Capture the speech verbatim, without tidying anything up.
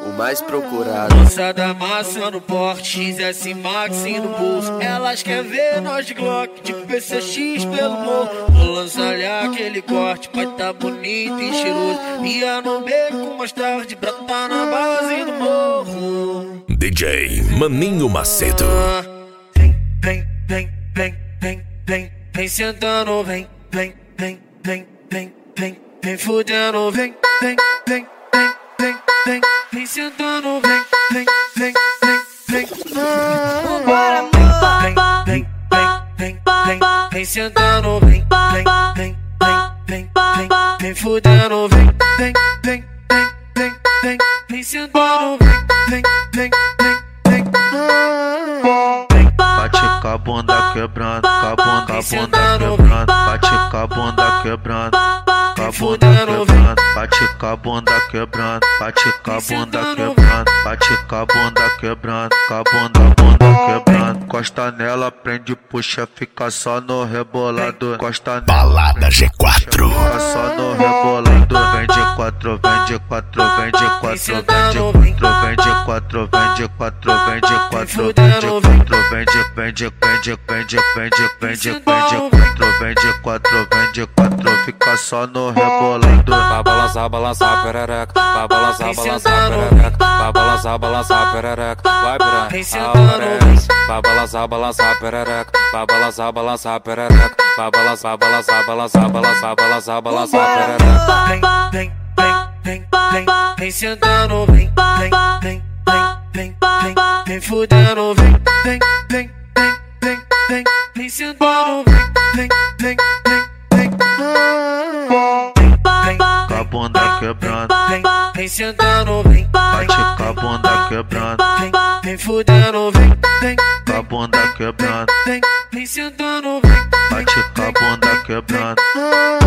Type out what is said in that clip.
o mais procurado. Moça da massa no porte, X S Max no bolso. Elas querem ver nós de Glock, de P C X pelo morro. Vou lançar-lhe aquele corte, pai tá bonito e cheiroso. Ia no beco mais tarde, brota na base do morro. D J Maninho Macedo. Vem, vem, vem, vem, vem, vem, vem sentando, vem, vem, vem, vem, vem, vem, vem fudendo, vem, vem, vem, vem, vem, vem, vem sentando, vem, vem, vem, vem, vem, Bora, vem, vem, vem, vem, vem, vem sentando, vem, vem, vem, vem, vem, vem, vem fudendo, vem, vem, vem, vem, vem, vem, vem sentando, vem, vem, vem, vem, vem. Bate com a bunda quebrando, com a bunda, com a bunda quebrando. Bate com a bunda quebrando, com a bunda quebrando. Bate com a bunda quebrando, bate com a bunda quebrando. Bate com a bunda quebrando, com a bunda, bunda quebrando. Costa nela, prende, puxa, fica só no rebolado. Costa nela, Balada G quatro. fica só no rebolado. Vem de quatro, vem de quatro, vem de quatro, vem de quatro, vem de quatro, vem de quatro, vem de quatro, vem de quatro, vem de vem de vem de vem de vem de vem de vem de quatro, vem de quatro, vem de quatro, fica só no rebolado. Vai balançar, balançar perereca, vai balançar, balançar perereca, vai balançar, balançar perereca, vai piranha. Vai balançar, balançar perereca, vai balançar, balançar perereca, vai balançar, balançar, balançar, balançar, balançar, balançar perereca. Vem, vem, vem, vem, vem, vem sentando, vem, vem, vem, vem, vem, vem, vem fudendo, vem, vem, vem, vem, vem, vem, vem sentando, vem, vem, vem, vem, vem, vem, Com a bunda quebrando, vem, vem sentando, vem, bate com a bunda quebrando, vem, vem fudendo, vem, vem, com a bunda quebrando, vem, vem sentando, vem, bate com a bunda quebrando.